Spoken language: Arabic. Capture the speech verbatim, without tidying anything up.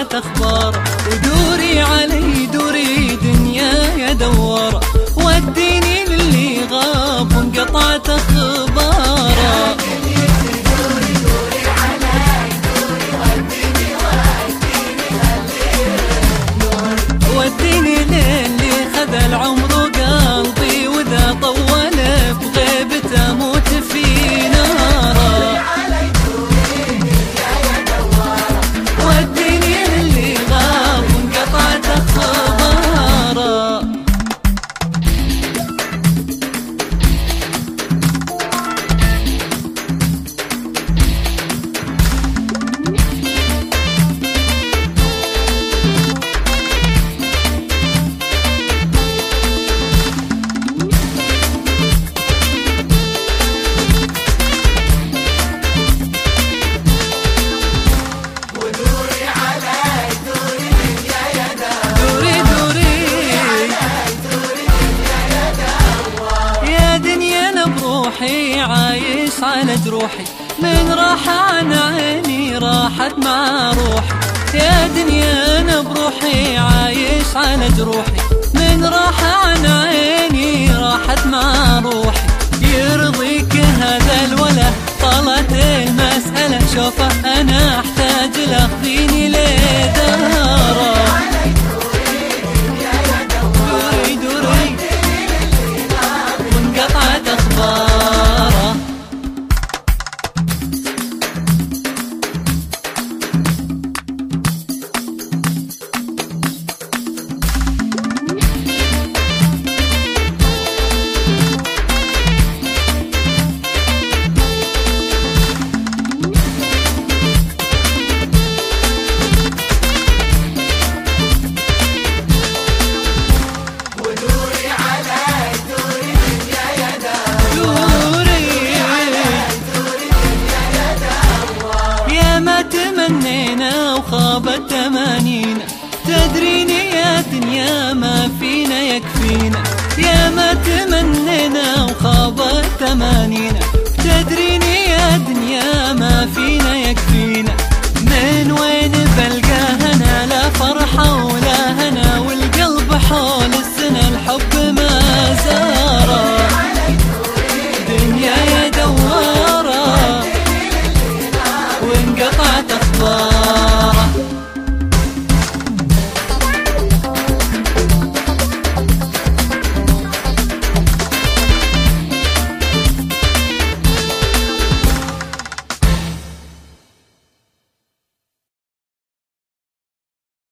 انقطعت اخبار. ودوري علي دوري دنياي ادور، وديني للي غاب وانقطعت اخباره. وديني للي خذ العمر وقلبي، واذا طول بغيبته اموت في ناره. وديني للي غاب وانقطعت اخباره. عايش على جروحي، من راح عن عيني راحت مع روحي. يا دنيا انا بروحي عايش على جروحي، من راح عن عيني راحت مع روحي. يرضيك هذا الوله طالت المسألة، شوفه انا احتاج له فيني لداره. دوري دوري وانقطعت اخباره. تمنينا وخابت تمانينا، تدريني يا دنيا ما فينا يكفينا. يا ما تمنينا وخابت تمانينا،